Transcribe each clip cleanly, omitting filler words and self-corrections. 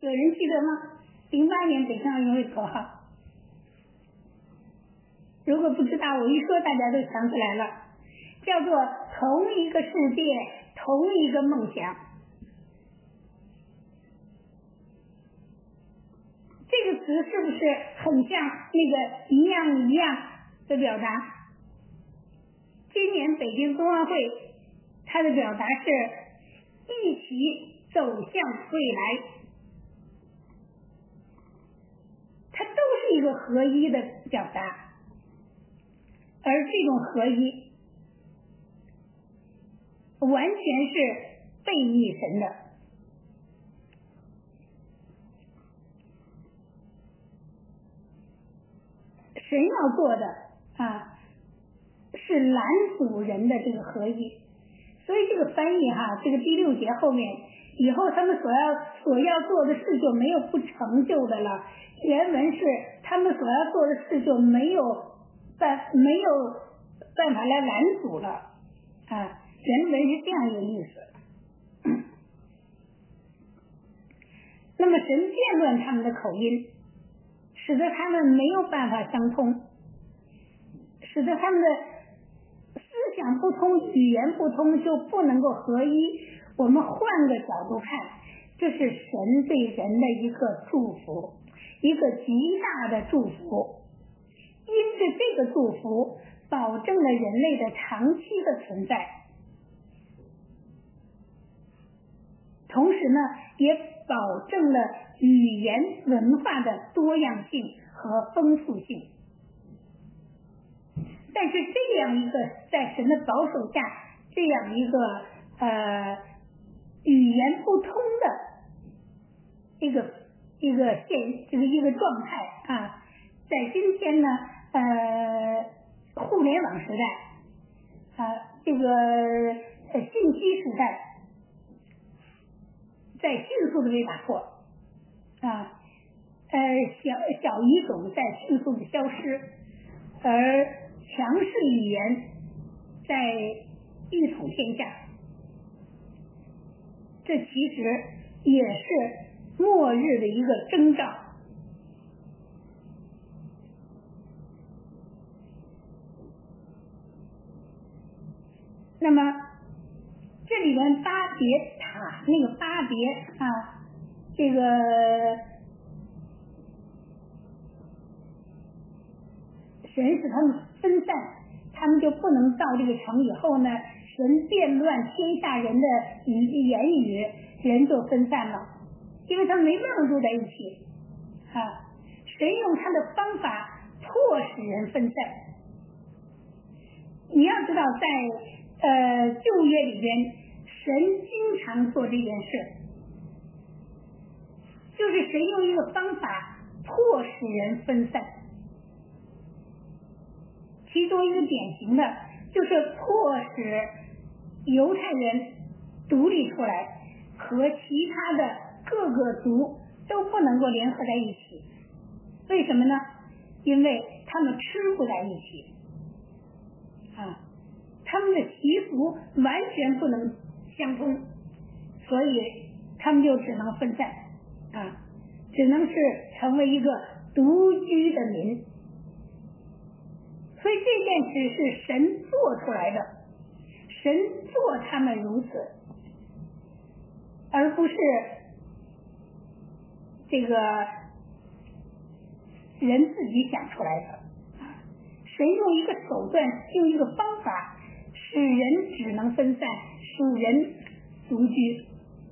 有人记得吗？08年北京奥运会口号。如果不知道，我一说大家都想起来了，叫做同一个世界，同一个梦想。这个词是不是很像那个一样一样的表达？今年北京冬奥会它的表达是一起走向未来，它都是一个合一的表达。而这种合一完全是背逆神的。神要做的是拦阻人的这个合一。所以这个翻译这个第6节后面以后他们所要做的事就没有不成就的了。原文是他们所要做的事就没有办法来拦阻了原文是这样一个意思。那么神变乱他们的口音，使得他们没有办法相通，使得他们的思想不通，语言不通，就不能够合一。我们换个角度看，这是神对人的一个祝福，一个极大的祝福。因着这个祝福，保证了人类的长期的存在，同时呢，也保证了语言文化的多样性和丰富性。但是这样一个在神的保守下，这样一个语言不通的一个状态在今天呢互联网时代这个信息时代在迅速的被打破小语种在迅速的消失，而强势语言在一统天下。这其实也是末日的一个征兆。那么这里面巴别塔那个巴别这个神使他们分散，他们就不能到这个城以后呢，神变乱天下人的言语，人就分散了，因为他们没办法住在一起神用他的方法迫使人分散。你要知道在旧约里边，神经常做这件事，就是神用一个方法迫使人分散。其中一个典型的就是迫使犹太人独立出来，和其他的各个族都不能够联合在一起。为什么呢？因为他们吃不在一起他们的习俗完全不能相通，所以他们就只能分散只能是成为一个独居的民。所以这件事是神做出来的，神做他们如此，而不是这个人自己想出来的。神用一个手段，用一个方法，使人只能分散，使人独居。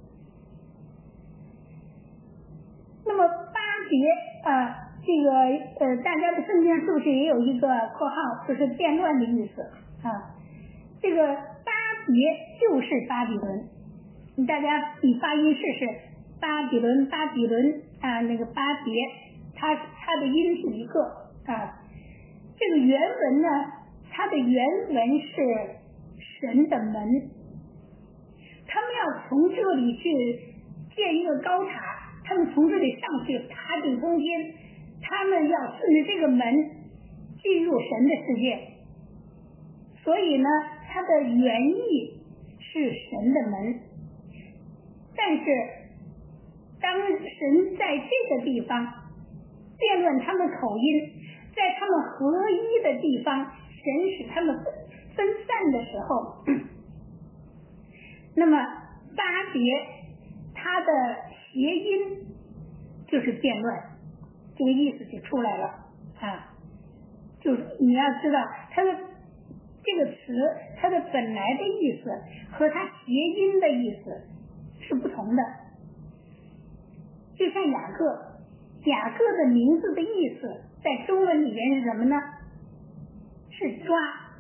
那么巴别这个大家的圣经是不是也有一个括号，就是变乱的意思这个巴别就是巴比伦，大家以发音试试，巴比伦那个巴别，它的音是一个这个原文呢，它的原文是神的门，他们要从这里去建一个高塔，他们从这里上去塔顶中间，他们要顺着这个门进入神的世界。所以呢，它的原意是神的门。但是当当神在这个地方辩论他们口音，在他们合一的地方，神使他们分散的时候，那么巴别它的谐音就是辩论，这个意思就出来了啊。就是你要知道它的这个词，它的本来的意思和它谐音的意思是不同的。就像雅各的名字的意思在中文里面是什么呢？是抓。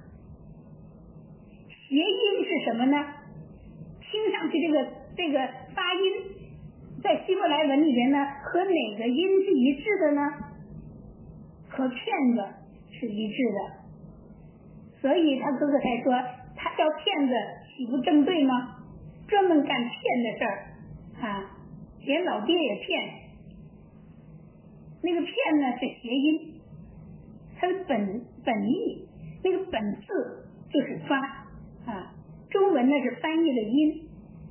谐音是什么呢？听上去这个发音在希伯来文里面呢，和哪个音是一致的呢？和骗子是一致的。所以他哥哥才说，他叫骗子岂不正对吗？专门干骗的事儿啊，连老爹也骗。那个骗呢是谐音，它的本意那个本字就是抓啊，中文呢是翻译的音。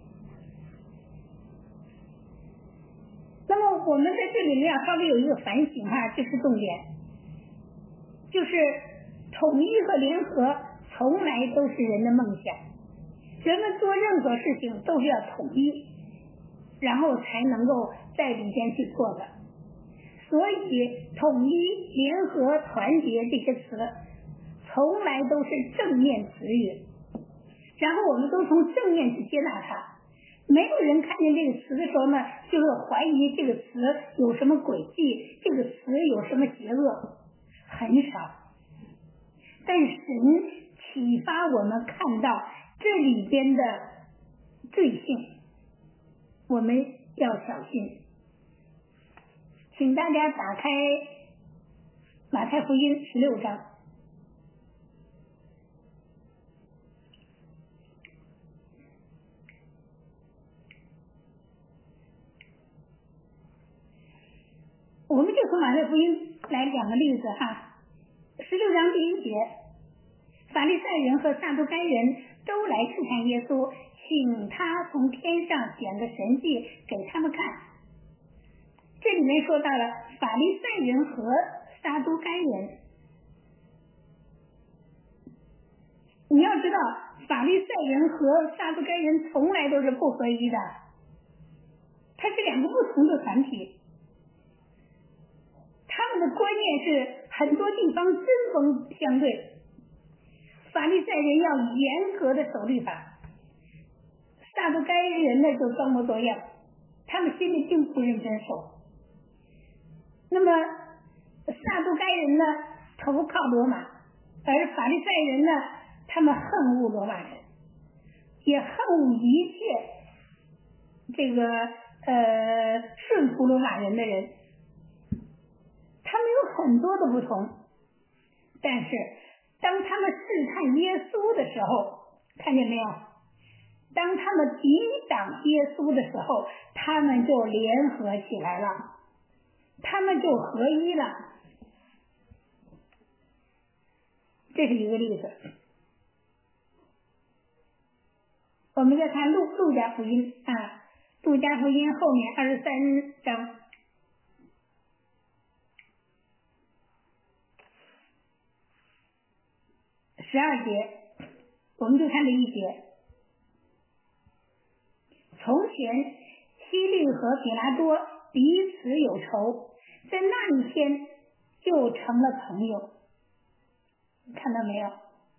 那么我们在这里面要稍微有一个反省哈，这是重点，就是统一和联合从来都是人的梦想，人们做任何事情都是要统一，然后才能够在里边去做的。所以统一、联合、团结这些词从来都是正面词语，然后我们都从正面去接纳它。没有人看见这个词的时候呢，就是怀疑这个词有什么诡计，这个词有什么邪恶，很少。但神启发我们看到这里边的罪性，我们要小心。请大家打开马太福音16章。我们就从马太福音来两个例子哈。16章第1节，法利赛人和撒都该人都来试探耶稣，请他从天上显个神迹给他们看。这里面说到了法利赛人和撒都该人。你要知道，法利赛人和撒都该人从来都是不合一的，它是两个不同的团体。他们的观念是很多地方针锋相对。法利赛人要严格的守律法，撒都该人呢就装模作样，他们心里并不认真守。那么撒都该人呢投靠罗马，而法利赛人呢他们恨恶罗马人，也恨恶一切这个顺服罗马人的人。他们有很多的不同，但是当他们试探耶稣的时候，看见没有？当他们抵挡耶稣的时候，他们就联合起来了，他们就合一了。这是一个例子。我们再看路加福音啊，路加福音后面23章。12节，我们就看这一节。从前希律和比拉多彼此有仇，在那一天就成了朋友。看到没有？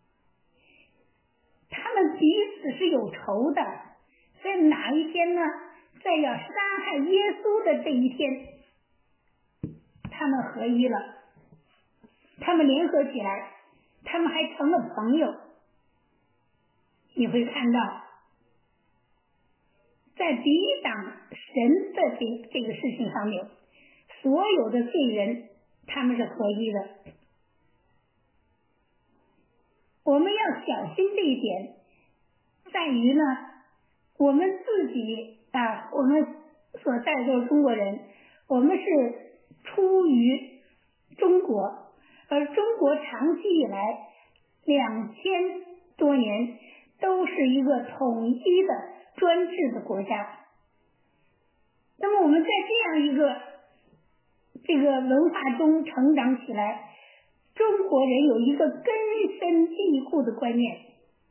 他们彼此是有仇的，在哪一天呢？在要杀害耶稣的这一天，他们合一了，他们联合起来，他们还成了朋友。你会看到，在抵挡神的这个事情上面，所有的罪人他们是合一的。我们要小心这一点，在于呢，我们自己我们所在的中国人，我们是出于中国，而中国长期以来2000多年都是一个统一的专制的国家。 那么我们在这样一个这个文化中成长起来，中国人有一个根深蒂固的观念，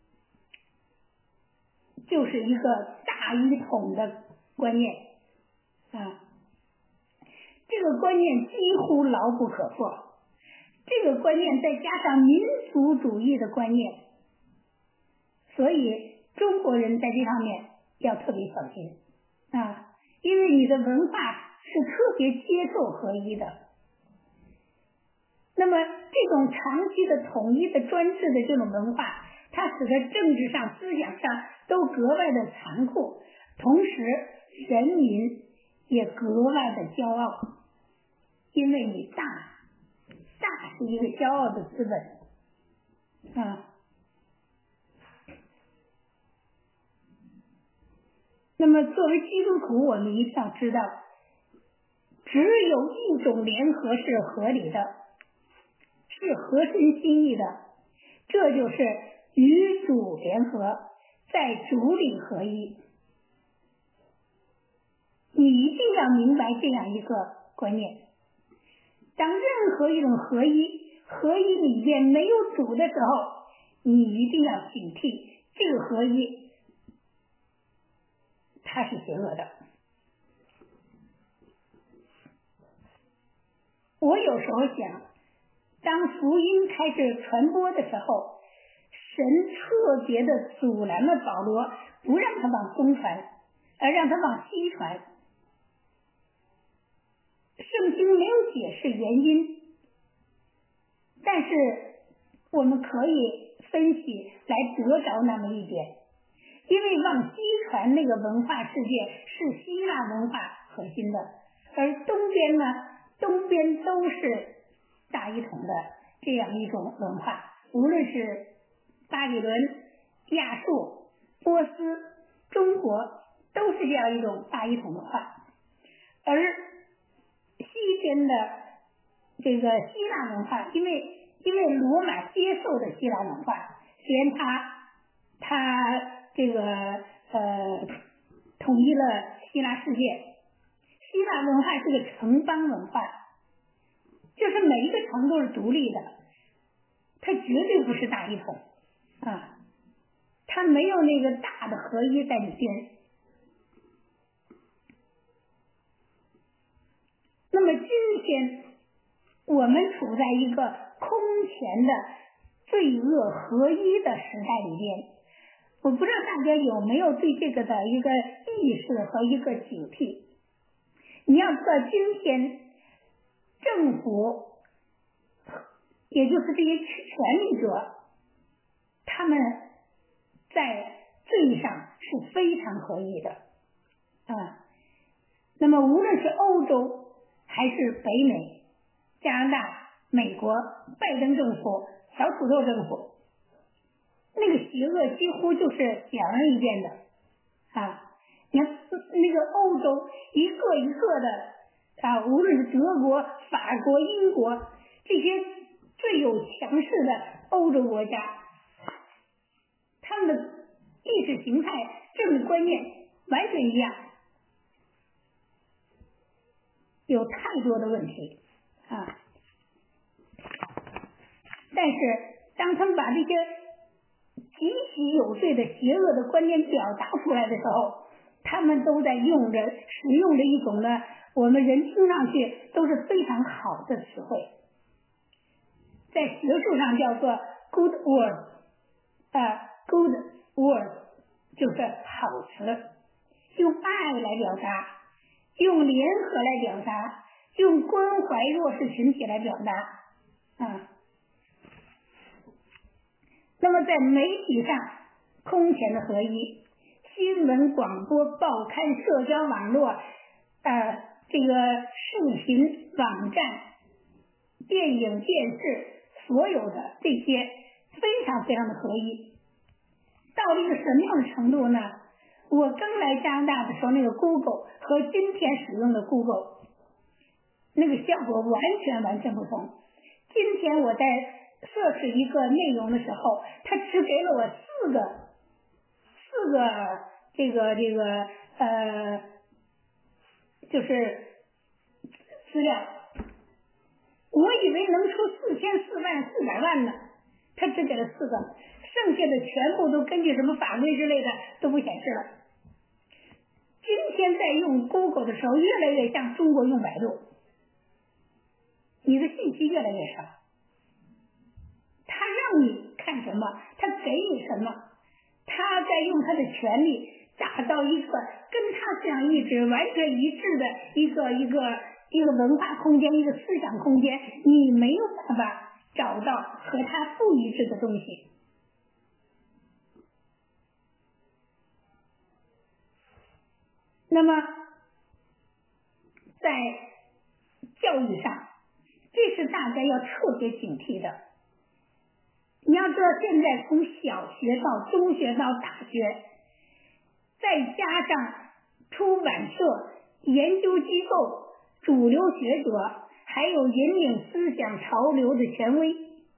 就是一个大一统的观念啊，这个观念几乎牢不可破。这个观念再加上民族主义的观念，所以中国人在这方面要特别小心啊，因为你的文化是特别接受合一的。那么这种长期的统一的专制的这种文化，它使得政治上思想上都格外的残酷，同时人民也格外的骄傲，因为你大是一个骄傲的资本啊。那么作为基督徒，我们一定要知道，只有一种联合是合理的，是合神心意的，这就是与主联合，在主里合一。你一定要明白这样一个观念，当任何一种合一里面没有主的时候，你一定要警惕这个合一它是邪恶的。我有时候想，当福音开始传播的时候，神特别的阻拦了保罗，不让他往东传，而让他往西传。圣经没有解释原因，但是我们可以分析来得着那么一点。因为往西传那个文化世界是希腊文化核心的，而东边呢，东边都是大一统的这样一种文化，无论是巴比伦、亚述、波斯、中国，都是这样一种大一统文化。而西边的这个希腊文化，因为罗马接受的希腊文化，虽然它这个统一了希腊世界，希腊文化是个城邦文化，就是每一个城都是独立的，它绝对不是大一统啊，它没有那个大的合一在里边。那么今天我们处在一个空前的罪恶合一的时代里边，我不知道大家有没有对这个的一个意识和一个警惕。你要知道，今天政府也就是这些权力者，他们在罪上是非常合一的啊。那么无论是欧洲还是北美、加拿大、美国、拜登政府、小土豆政府，那个邪恶几乎就是显而易见的啊！你看那个欧洲一个一个的啊，无论是德国、法国、英国这些最有强势的欧洲国家，他们的意识形态、政治观念完全一样，有太多的问题啊！但是当他们把这些极其有罪的邪恶的观念表达出来的时候，他们都在使用着一种呢，我们人听上去都是非常好的词汇，在学术上叫做 good word good word 就是好词，用爱来表达，用联合来表达，用关怀弱势群体来表达啊。那么在媒体上空前的合一，新闻、广播、报刊、社交网络这个视频网站、电影、电视，所有的这些非常非常的合一，到了一个什么样的程度呢？我刚来加拿大的时候，那个 Google 和今天使用的 Google 那个效果完全不同。今天我在测试一个内容的时候，它只给了我四个这个就是资料，我以为能出44,400万呢，他只给了4个，剩下的全部都根据什么法规之类的都不显示了。今天在用 Google 的时候，越来越像中国用百度，你的信息越来越少，他让你看什么，他给你什么，他在用他的权利打造一个跟他思想意志完全一致的一个文化空间，一个思想空间，你没有办法找到和他不一致的东西。那么在教育上，这是大家要特别警惕的。你要知道，现在从小学到中学到大学，再加上出版社、研究机构、主流学者，还有引领思想潮流的权威，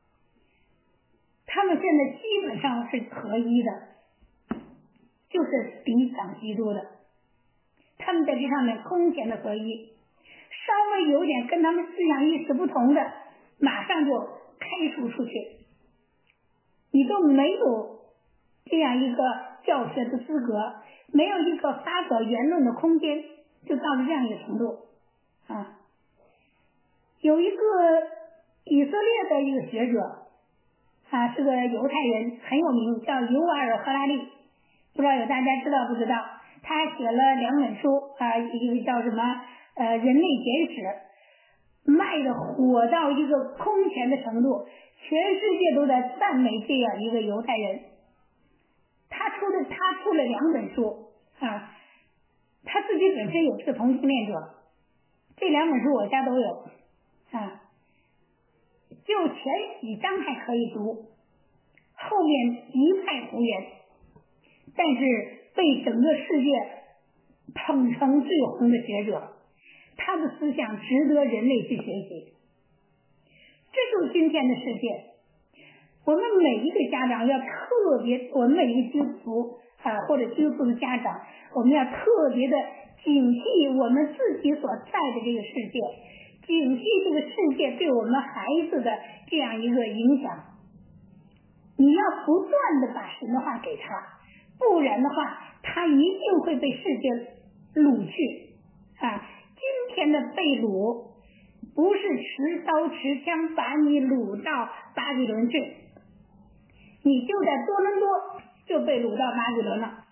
他们现在基本上是合一的，就是抵挡基督的。他们在这上面空前的合一，稍微有点跟他们思想意识不同的，马上就开除出去，你都没有这样一个教学的资格，没有一个发表言论的空间，就到了这样一个程度啊。有一个以色列的一个学者啊，是个犹太人，很有名，叫尤瓦尔·赫拉利，不知道有大家知道不知道？他写了2本书啊，一个叫什么人类简史，卖的火到一个空前的程度，全世界都在赞美这样一个犹太人。他出了2本书啊，他自己本身也是个同性恋者，这2本书我家都有啊，就前几章还可以读，后面一派胡言，但是被整个世界捧成最红的学者，他的思想值得人类去学习。这就是今天的世界。我们每一个家长要特别，我们每一个基督徒或者基督徒的家长，我们要特别的警惕我们自己所在的这个世界，警惕这个世界对我们孩子的这样一个影响。你要不断的把神的话给他，不然的话他一定会被世界掳去啊！今天的被掳不是持刀持枪把你掳到巴比伦去，你就在多伦多就被掳到巴比伦了。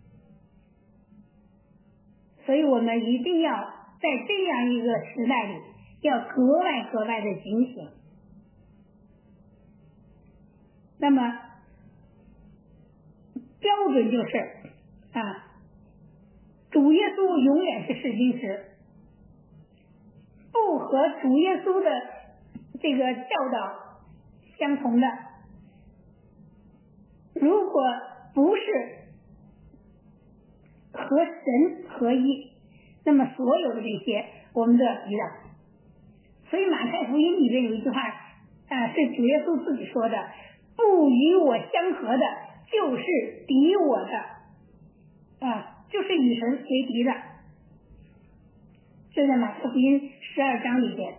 所以我们一定要在这样一个时代里要格外的警醒。那么标准就是主耶稣永远是试金石，不和主耶稣的这个教导相同的，如果不是和神合一，那么所有的这些我们都要抵挡。所以马太福音里面有一句话是主耶稣自己说的，不与我相合的就是敌我的就是与神为敌的，这在马太福音12章里边。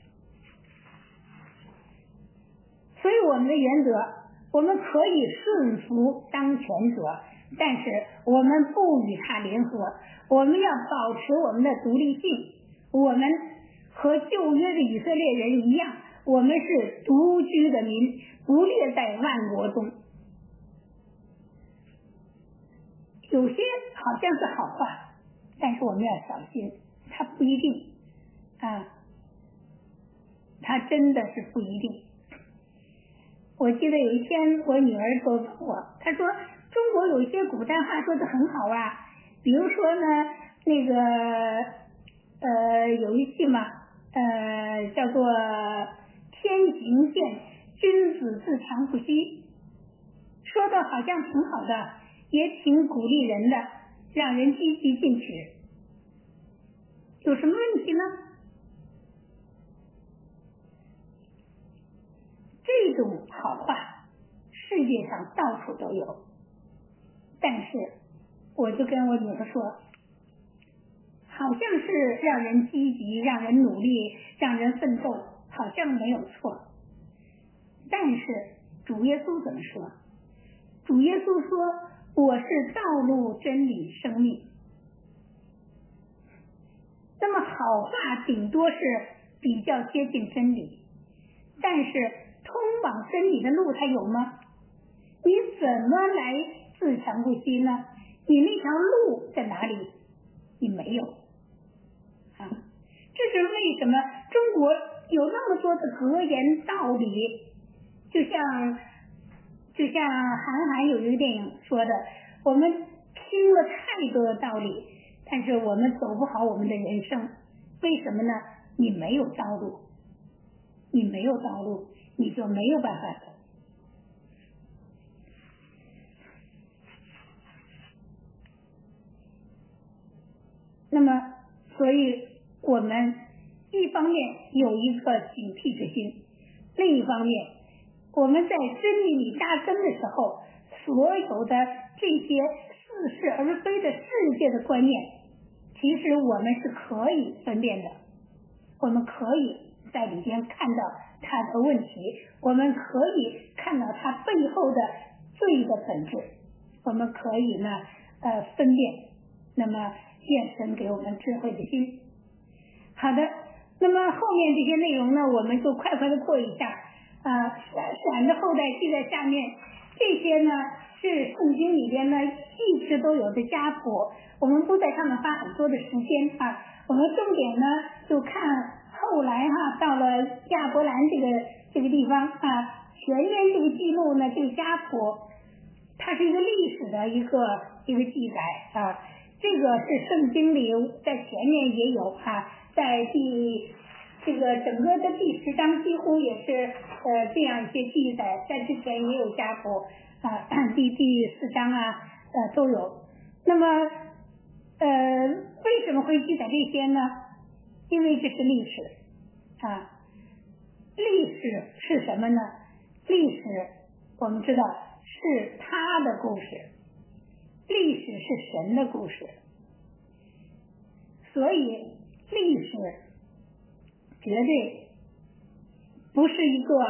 所以我们的原则，我们可以顺服当权者，但是我们不与他联合，我们要保持我们的独立性。我们和旧约的以色列人一样，我们是独居的民，不列在万国中。有些好像是好话，但是我们要小心，它不一定它真的是不一定。我记得有一天我女儿说我，她说中国有一些古代话说的很好比如说呢那个有一句嘛叫做天行健，君子自强不息，说的好像挺好的，也挺鼓励人的，让人积极进取。有什么问题呢？这种好话世界上到处都有，但是我就跟我女儿说，好好像是让人积极，让人努力，让人奋斗，好像没有错。但是主耶稣怎么说？主耶稣说：“我是道路、真理、生命。”那么好话顶多是比较接近真理，但是通往真理的路它有吗？你怎么来自强不息呢？你那条路在哪里？你没有啊！这是为什么中国有那么多的格言道理？就像韩寒有一个电影说的，我们听了太多的道理，但是我们走不好我们的人生。为什么呢？你没有道路，你没有道路，你就没有办法走。那么所以我们一方面有一个警惕之心，另一方面我们在真理里扎根的时候，所有的这些似是而非的世界的观念，其实我们是可以分辨的，我们可以在里边看到它的问题，我们可以看到它背后的罪的本质，我们可以呢分辨。那么愿神给我们智慧的心。好的，那么后面这些内容呢，我们就快快的过一下。闪的后代记在下面，这些呢是圣经里边呢一直都有的家谱，我们不在上面花很多的时间啊，我们重点呢就看后来到了亚伯兰这个地方啊，前面这个记录呢，这个家谱它是一个历史的一个记载啊。这个是圣经里在前面也有在这个整个的第10章几乎也是这样一些记载，在之前也有家谱第4章都有。那么为什么会记载这些呢？因为这是历史历史是什么呢？历史我们知道是他的故事，历史是神的故事，所以历史绝对不是一个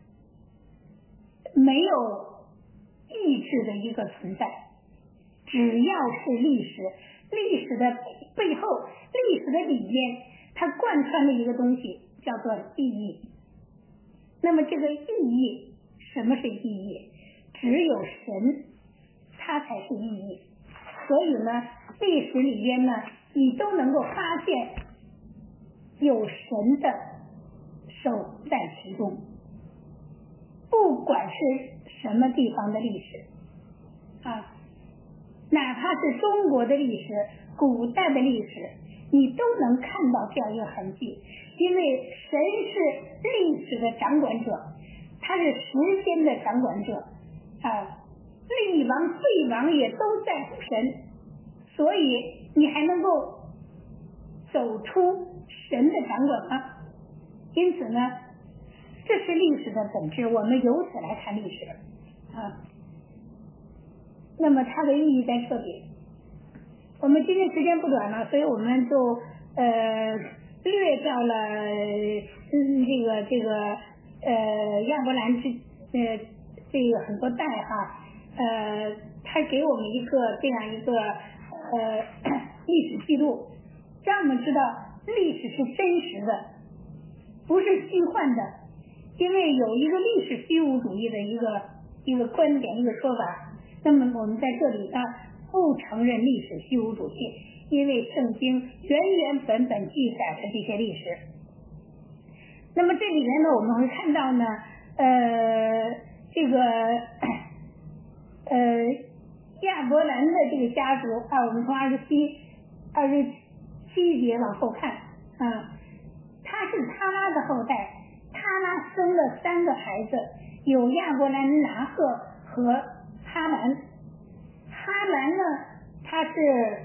没有意志的一个存在。只要是历史，历史的背后，历史的里面，它贯穿的一个东西叫做意义。那么这个意义，什么是意义？只有神它才是意义。所以呢，历史里边呢，你都能够发现有神的手在其中，不管是什么地方的历史哪怕是中国的历史，古代的历史，你都能看到这样一个痕迹。因为神是历史的掌管者，他是时间的掌管者立王废王也都在乎神，所以你还能够走出神的掌管吗？因此呢，这是历史的本质，我们由此来看历史那么它的意义在这里。我们今天时间不短了，所以我们就略掉了亚伯兰这个很多代他给我们一个这样一个历史记录，让我们知道历史是真实的，不是虚幻的。因为有一个历史虚无主义的一个观点，一个说法。那么我们在这里不承认历史虚无主义，因为圣经原原本本记载的这些历史。那么这里面呢，我们会看到呢亚伯兰的这个家族我们从27节往后看他是他拉的后代，他拉生了3个孩子，有亚伯兰、拿鹤和哈兰。哈兰呢，他是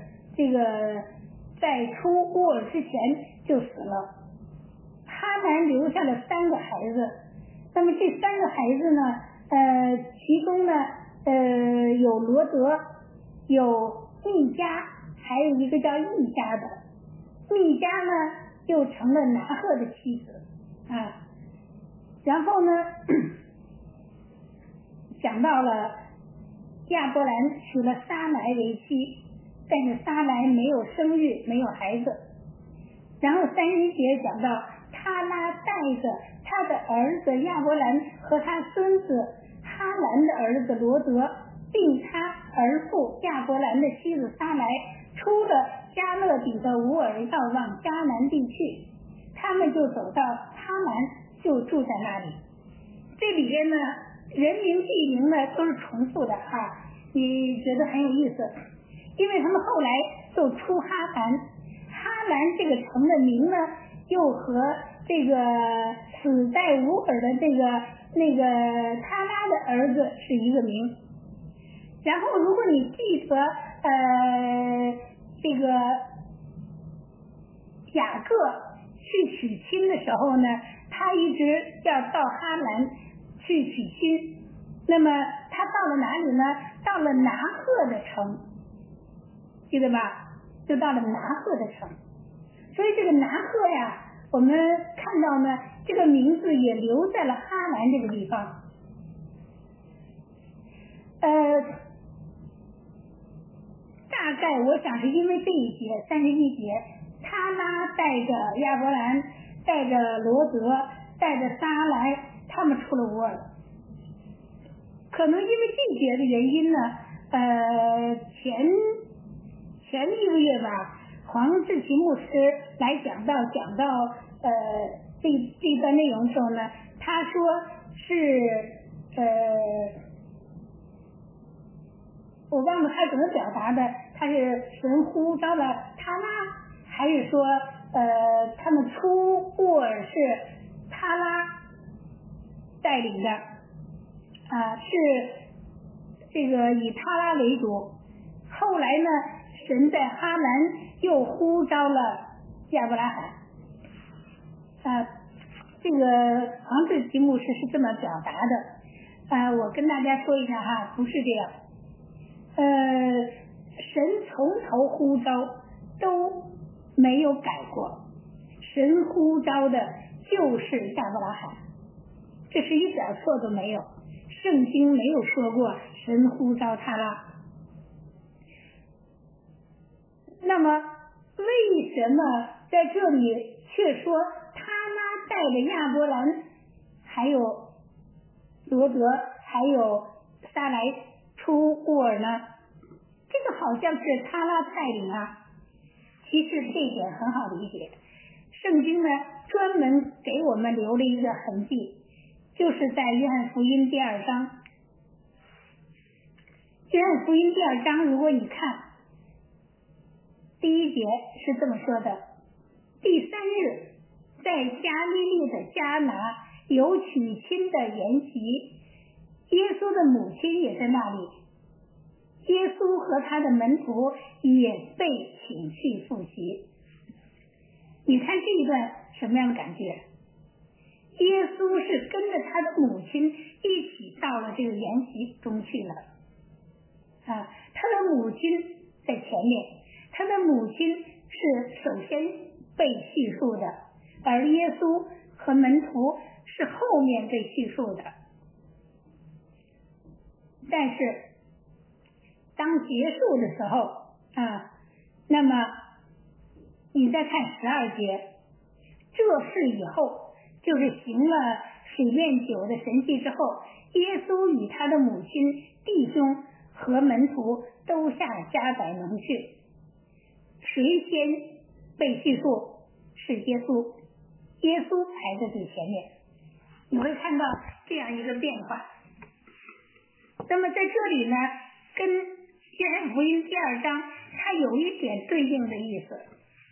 在出乌尔之前就死了。哈兰留下了3个孩子，那么这3个孩子呢，其中呢有罗德，有密加，还有一个叫易家的。 密迦呢又成了拿鹤的妻子啊。然后呢讲到了亚伯兰娶了撒来为妻，但是撒来没有生育，没有孩子。然后31节讲到他拉带着他的儿子亚伯兰和他孙子哈兰的儿子罗德，并他儿父亚伯兰的妻子撒来，出了加勒底的乌尔，要往迦南地去。他们就走到哈兰，就住在那里。这里边呢人名地名呢都是重复的啊，你觉得很有意思，因为他们后来就出哈兰，哈兰这个城的名呢又和这个死在乌尔的那个他拉的儿子是一个名。然后如果你记得这个雅各去娶亲的时候呢，他一直要到哈兰去娶亲，那么他到了哪里呢？到了拿鹤的城，记得吧？就到了拿鹤的城。所以这个拿鹤呀，我们看到呢，这个名字也留在了哈兰这个地方。大概我想是因为这一节31节，他拉带着亚伯兰，带着罗德，带着撒来，他们出了乌尔。可能因为这节的原因呢，前一个月吧，黄志奇牧师来讲到这段内容的时候呢，他说是我忘了他怎么表达的，他是神呼召了他拉，还是说他们出乌尔是他拉带领的啊，是这个以他拉为主。后来呢，神在哈兰又呼召了亚伯拉罕啊，这个黄志奇牧师是这么表达的我跟大家说一下哈，不是这样。神从头呼召都没有改过，神呼召的就是亚伯拉罕，这是一点错都没有。圣经没有说过神呼召他拉。那么为什么在这里却说他拉带着亚伯兰还有罗德还有撒来出乌尔呢？这个好像是他拉带领啊。其实这一点很好理解，圣经呢专门给我们留了一个痕迹，就是在约翰福音第2章。约翰福音第2章，如果你看第1节是这么说的：第3日，在加利利的迦拿有娶亲的筵席，耶稣的母亲也在那里。耶稣和他的门徒也被请去赴席。你看这一段什么样的感觉？耶稣是跟着他的母亲一起到了这个筵席中去了他的母亲在前面，他的母亲是首先被叙述的，而耶稣和门徒是后面被叙述的。但是当结束的时候那么你再看12节，这事以后，就是行了水变酒的神迹之后，耶稣与他的母亲、弟兄和门徒都下迦百农去。谁先被叙述？是耶稣，耶稣排在最前面。你会看到这样一个变化。那么在这里呢，跟约翰福音第2章它有一点对应的意思，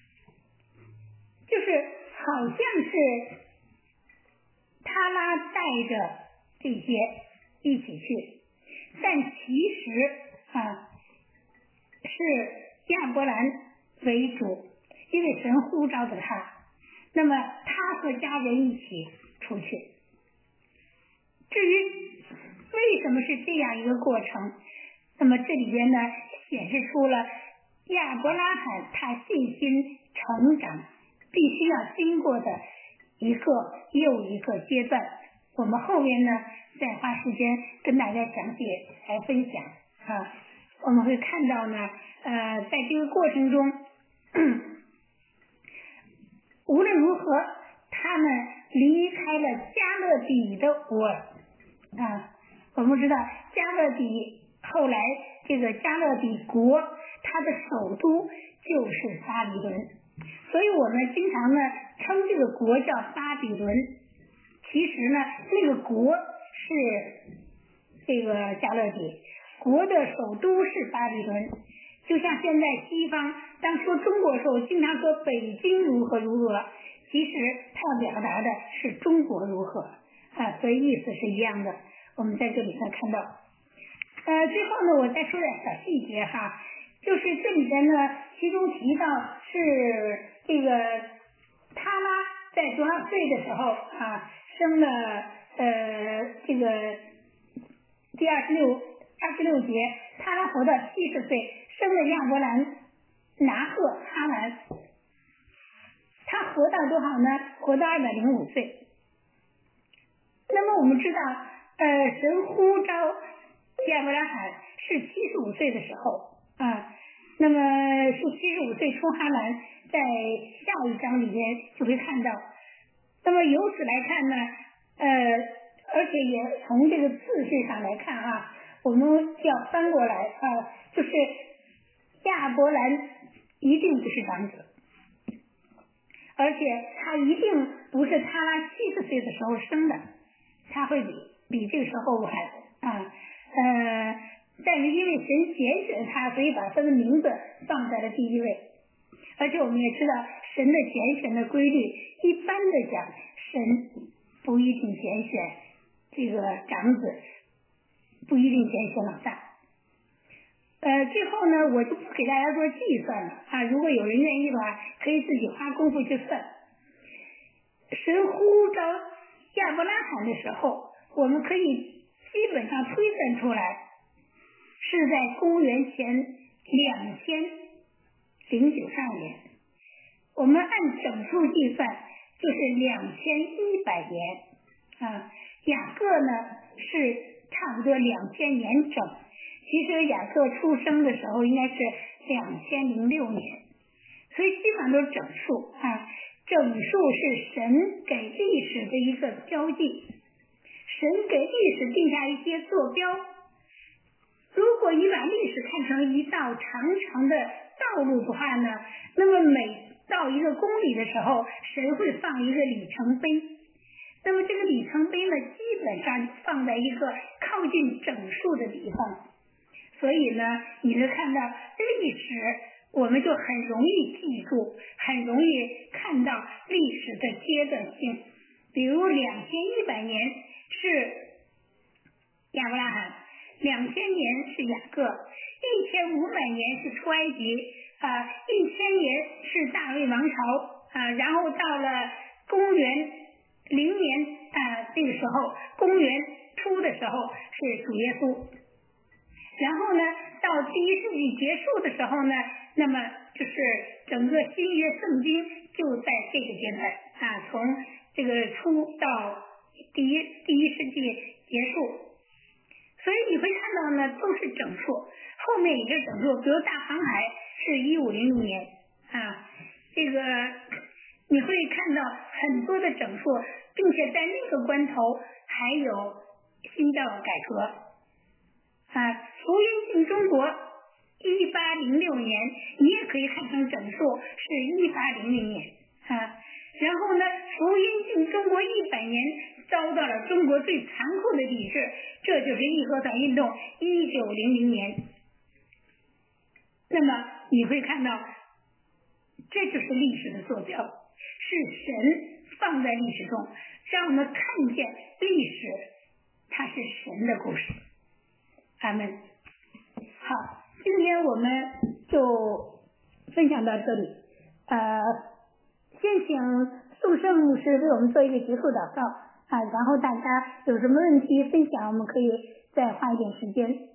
就是好像是他拉带着这些一起去，但其实是亚伯兰为主，因为神呼召的他，那么他和家人一起出去。至于为什么是这样一个过程，那么这里边呢显示出了亚伯拉罕他信心成长必须要经过的一个又一个阶段。我们后面呢再花时间跟大家详细来分享啊。我们会看到呢，在这个过程中，无论如何，他们离开了加勒底的我啊。我们知道加勒底后来这个加勒底国，它的首都就是巴比伦，所以我们经常呢称这个国叫巴比伦。其实呢，那个国是这个加勒底，国的首都是巴比伦。就像现在西方当说中国的时候，经常说北京如何如何，其实它表达的是中国如何啊，所以意思是一样的。我们在这里能看到。最后呢，我再说点小细节哈，就是这里边呢，其中提到是这个他拉在多少岁的时候啊，生了这个第26节，他拉活到70岁，生了亚伯兰、拿赫、哈兰。他活到多少呢？活到205岁。那么我们知道，神呼召亚伯拉罕是75岁的时候啊，那么是75岁出哈兰，在下一章里面就会看到。那么由此来看呢，而且也从这个次序上来看啊，我们要翻过来啊，就是亚伯兰一定不是长子，而且他一定不是他拉70岁的时候生的，他会比这个时候晚啊。但是因为神拣选他，所以把他的名字放在了第一位。而且我们也知道神的拣选的规律，一般的讲，神不一定拣选这个长子，不一定拣选老大。最后呢，我就不给大家做计算了啊，如果有人愿意的话，可以自己花功夫去算。神呼召亚伯拉罕的时候，我们可以基本上推算出来，是在公元前2092年。我们按整数计算，就是2100年啊。雅各呢是差不多2000年整，其实雅各出生的时候应该是2006年，所以基本上都是整数啊。整数是神给历史的一个标记，神给历史定下一些坐标。如果你把历史看成一道长长的道路的话呢，那么每到一个公里的时候，神会放一个里程碑。那么这个里程碑呢，基本上放在一个靠近整数的地方。所以呢，你会看到历史，我们就很容易记住，很容易看到历史的阶段性。比如2100年是亚伯拉罕，2000年是雅各，1500年是出埃及，1000年是大卫王朝然后到了公元0年这个时候，公元初的时候是主耶稣。然后呢，到第1世纪结束的时候呢，那么就是整个新约圣经就在这个阶段从这个初到第一世纪结束。所以你会看到呢，都是整数，后面也是整数。比如大航海是1500年这个你会看到很多的整数，并且在那个关头还有新教改革福音进中国1806年，你也可以看成整数是1800年然后呢，福音进中国100年，遭到了中国最残酷的抵制，这就是义和团运动1900年。那么你会看到，这就是历史的坐标，是神放在历史中，让我们看见历史它是神的故事。阿们。好，今天我们就分享到这里。先请宋圣牧师为我们做一个结束祷告然后大家有什么问题分享，我们可以再花一点时间。